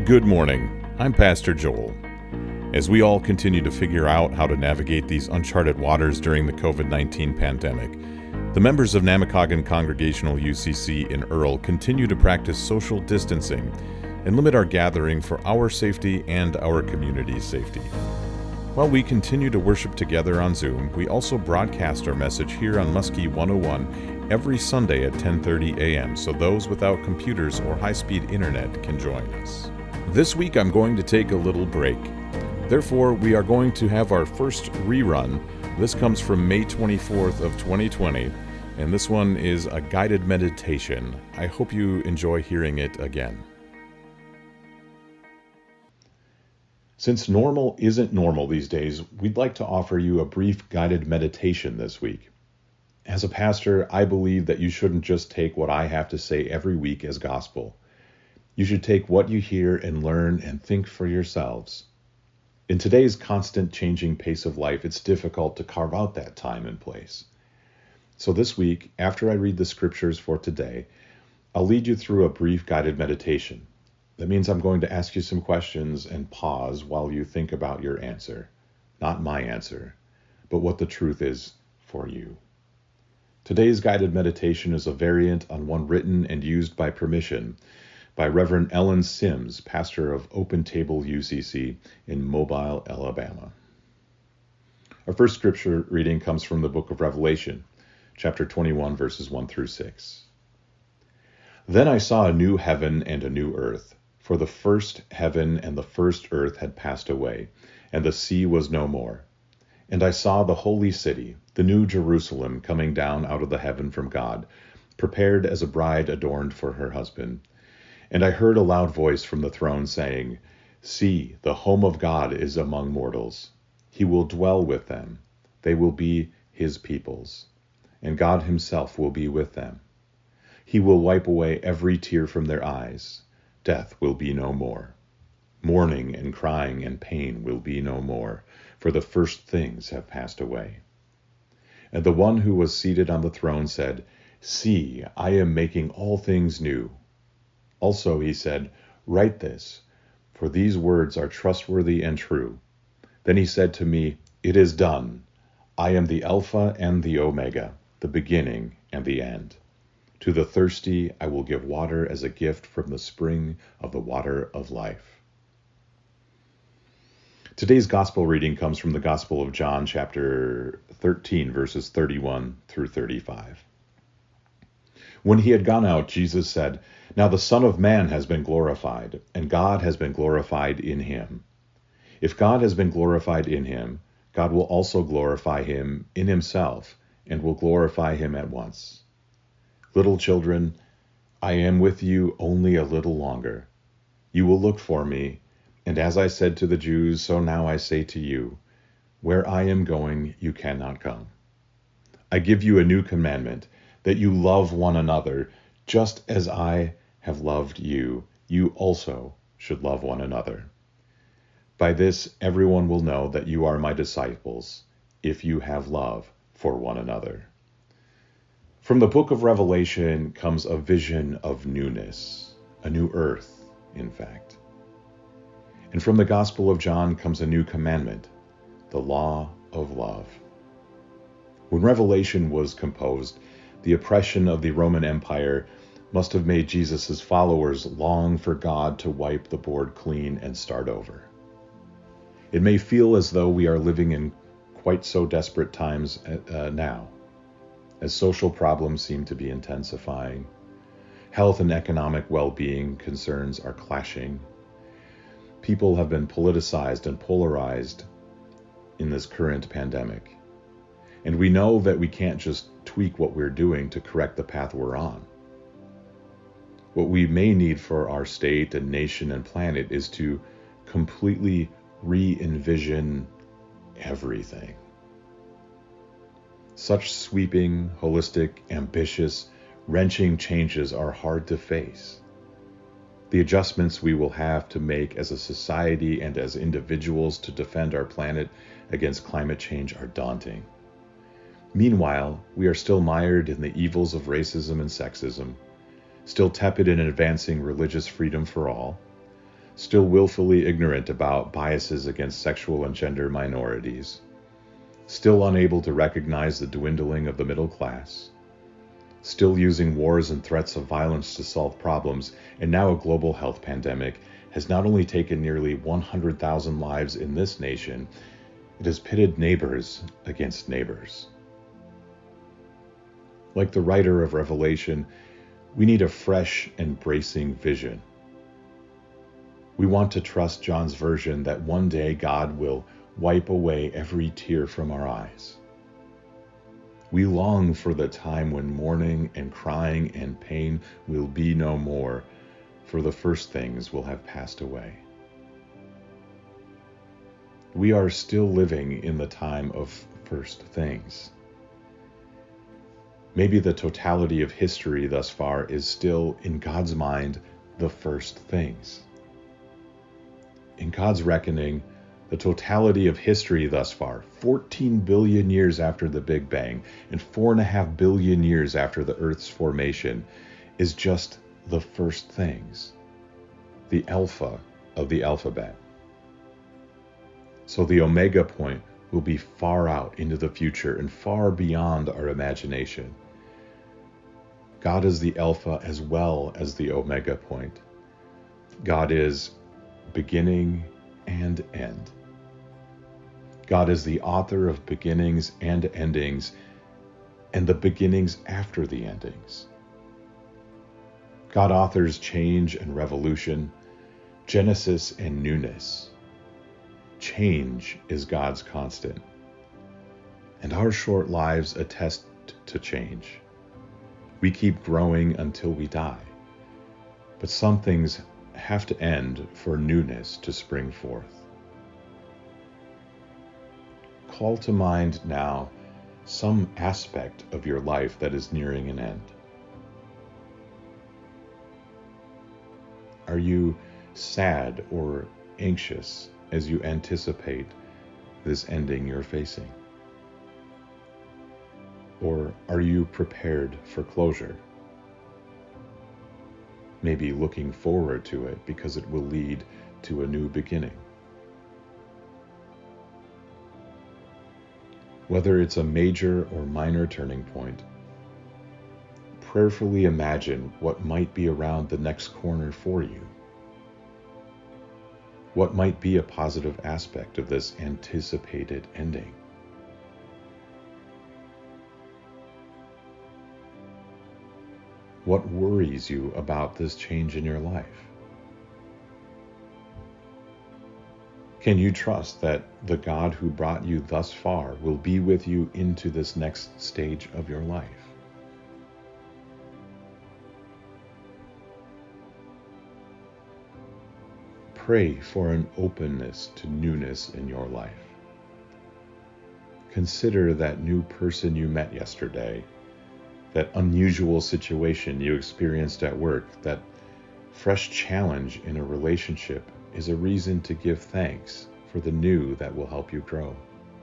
Good morning. I'm Pastor Joel. As we all continue to figure out how to navigate these uncharted waters during the COVID-19 pandemic, the members of Namekagon Congregational UCC in Earl continue to practice social distancing and limit our gathering for our safety and our community's safety. While we continue to worship together on Zoom, we also broadcast our message here on Muskie 101 every Sunday at 10:30 a.m. so those without computers or high-speed internet can join us. This week I'm going to take a little break. Therefore, we are going to have our first rerun. This comes from May 24th of 2020, and this one is a guided meditation. I hope you enjoy hearing it again. Since normal isn't normal these days, we'd like to offer you a brief guided meditation this week. As a pastor, I believe that you shouldn't just take what I have to say every week as gospel. You should take what you hear and learn and think for yourselves. In today's constant changing pace of life, it's difficult to carve out that time and place. So this week, after I read the scriptures for today, I'll lead you through a brief guided meditation. That means I'm going to ask you some questions and pause while you think about your answer. Not my answer, but what the truth is for you. Today's guided meditation is a variant on one written and used by permission by Reverend Ellen Sims, pastor of Open Table UCC in Mobile, Alabama. Our first scripture reading comes from the book of Revelation, chapter 21, verses 1 through 6. Then I saw a new heaven and a new earth, for the first heaven and the first earth had passed away, and the sea was no more. And I saw the holy city, the new Jerusalem, coming down out of the heaven from God, prepared as a bride adorned for her husband. And I heard a loud voice from the throne saying, See, the home of God is among mortals. He will dwell with them. They will be his peoples, and God himself will be with them. He will wipe away every tear from their eyes. Death will be no more. Mourning and crying and pain will be no more, for the first things have passed away. And the one who was seated on the throne said, See, I am making all things new. Also he said, Write this, for these words are trustworthy and true. Then he said to me, It is done. I am the Alpha and the Omega, the beginning and the end. To the thirsty I will give water as a gift from the spring of the water of life. Today's gospel reading comes from the Gospel of John, chapter 13, verses 31 through 35. When he had gone out, Jesus said, Now the Son of Man has been glorified, and God has been glorified in him. If God has been glorified in him, God will also glorify him in himself, and will glorify him at once. Little children, I am with you only a little longer. You will look for me, and as I said to the Jews, so now I say to you, Where I am going, you cannot come. I give you a new commandment, that you love one another, just as I have loved you. You also should love one another. By this, everyone will know that you are my disciples, if you have love for one another. From the book of Revelation comes a vision of newness, a new earth, in fact. And from the Gospel of John comes a new commandment, the law of love. When Revelation was composed, the oppression of the Roman Empire must have made Jesus' followers long for God to wipe the board clean and start over. It may feel as though we are living in quite so desperate times now, as social problems seem to be intensifying. Health and economic well-being concerns are clashing. People have been politicized and polarized in this current pandemic. And we know that we can't just tweak what we're doing to correct the path we're on. What we may need for our state and nation and planet is to completely re-envision everything. Such sweeping, holistic, ambitious, wrenching changes are hard to face. The adjustments we will have to make as a society and as individuals to defend our planet against climate change are daunting. Meanwhile, we are still mired in the evils of racism and sexism, still tepid in advancing religious freedom for all, still willfully ignorant about biases against sexual and gender minorities, still unable to recognize the dwindling of the middle class, still using wars and threats of violence to solve problems, and now a global health pandemic has not only taken nearly 100,000 lives in this nation, it has pitted neighbors against neighbors. Like the writer of Revelation, we need a fresh and bracing vision. We want to trust John's version that one day God will wipe away every tear from our eyes. We long for the time when mourning and crying and pain will be no more, for the first things will have passed away. We are still living in the time of first things. Maybe the totality of history thus far is still, in God's mind, the first things. In God's reckoning, the totality of history thus far, 14 billion years after the Big Bang and 4.5 billion years after the Earth's formation, is just the first things, the alpha of the alphabet. So the omega point will be far out into the future and far beyond our imagination. God is the alpha as well as the omega point. God is beginning and end. God is the author of beginnings and endings, and the beginnings after the endings. God authors change and revolution, Genesis and newness. Change is God's constant, and our short lives attest to change. We keep growing until we die, but some things have to end for newness to spring forth. Call to mind now some aspect of your life that is nearing an end. Are you sad or anxious as you anticipate this ending you're facing? Or are you prepared for closure? Maybe looking forward to it because it will lead to a new beginning. Whether it's a major or minor turning point, prayerfully imagine what might be around the next corner for you. What might be a positive aspect of this anticipated ending? What worries you about this change in your life? Can you trust that the God who brought you thus far will be with you into this next stage of your life? Pray for an openness to newness in your life. Consider that new person you met yesterday, that unusual situation you experienced at work, that fresh challenge in a relationship is a reason to give thanks for the new that will help you grow.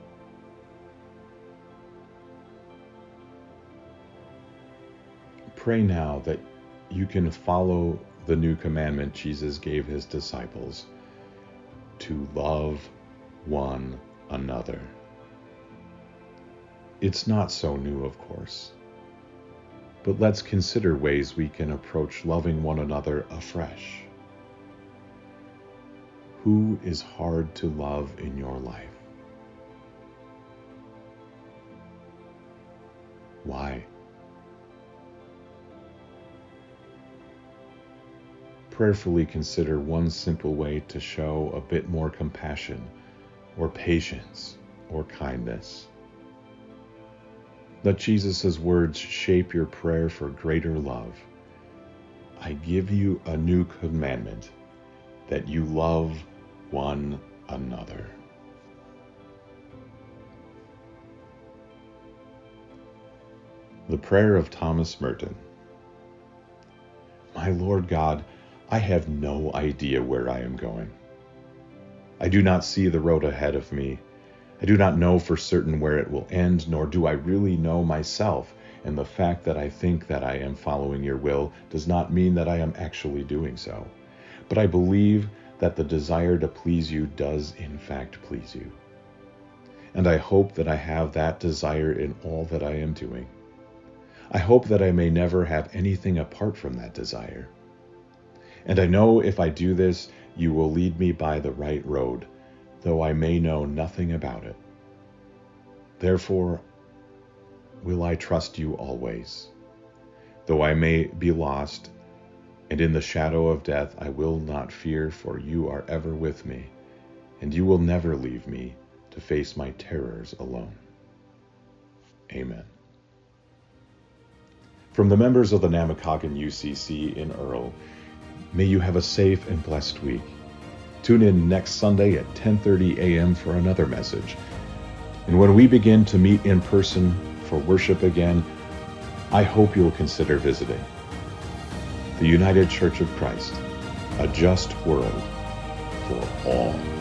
Pray now that you can follow the new commandment Jesus gave his disciples to love one another. It's not so new, of course, but let's consider ways we can approach loving one another afresh. Who is hard to love in your life? Why? Prayerfully consider one simple way to show a bit more compassion or patience or kindness. Let Jesus' words shape your prayer for greater love. I give you a new commandment, that you love one another. The prayer of Thomas Merton. My Lord God, I have no idea where I am going. I do not see the road ahead of me. I do not know for certain where it will end, nor do I really know myself, and the fact that I think that I am following your will does not mean that I am actually doing so. But I believe that the desire to please you does in fact please you. And I hope that I have that desire in all that I am doing. I hope that I may never have anything apart from that desire. And I know if I do this, you will lead me by the right road, though I may know nothing about it. Therefore, will I trust you always. Though I may be lost, and in the shadow of death, I will not fear, for you are ever with me, and you will never leave me to face my terrors alone. Amen. From the members of the Namakagon UCC in Earl, may you have a safe and blessed week. Tune in next Sunday at 10:30 a.m. for another message. And when we begin to meet in person for worship again, I hope you'll consider visiting. The United Church of Christ, a just world for all.